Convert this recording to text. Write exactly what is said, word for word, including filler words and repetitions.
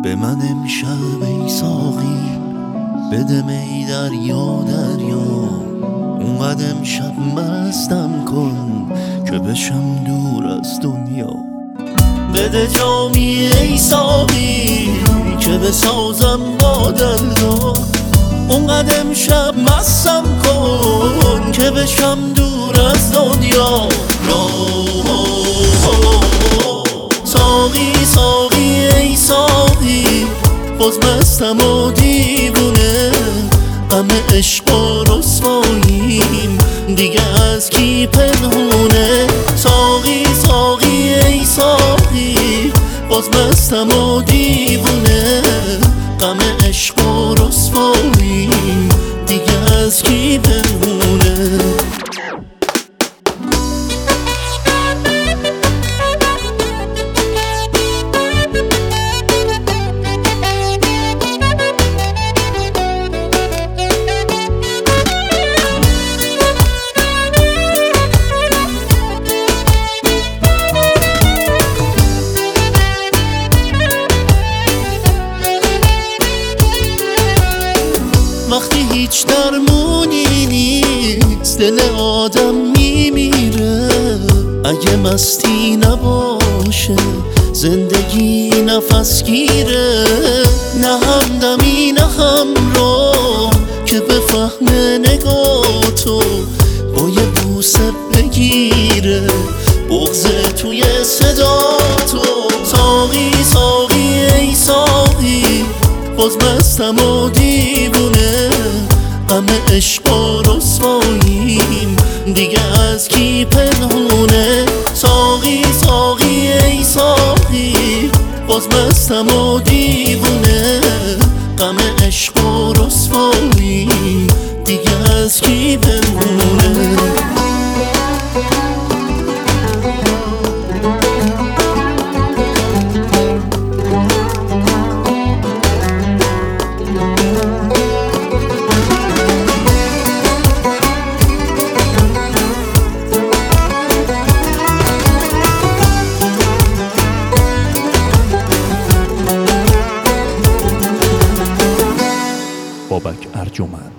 به من امشب ای ساقی بده می دریا دریا، اونقدر امشب مستم کن که بشم دور از دنیا. بده جامی ای ساقی که بسازم با دلا، اونقدر امشب مستم کن که بشم دور از دنیا. ساقی ساقی ای ساقی باز مستم و دیوونه، غم عشق و رسواییم دیگه از کی پنهونه. ساقی ساقی ای ساقی باز مستم و دیوونه، غم عشق و رسواییم دیگه از کی پنهونه. وقتی هیچ درمونی نیست دل آدم میمیره، اگه مستی نباشه زندگی نفس گیره. نه همدمی نه همراه که بفهم نگاه تو با یه بوسه بگیره بغض توی صدا تو. ساقی ساقی ای ساقی باز مستم و دیوونه، غم عشق و رسواییم دیگه از کی پنهونه. ساقی ساقی ای ساقی باز مستم و دیوونه، غم عشق و رسواییم دیگه از کی پنهونه. بابک ارجمند.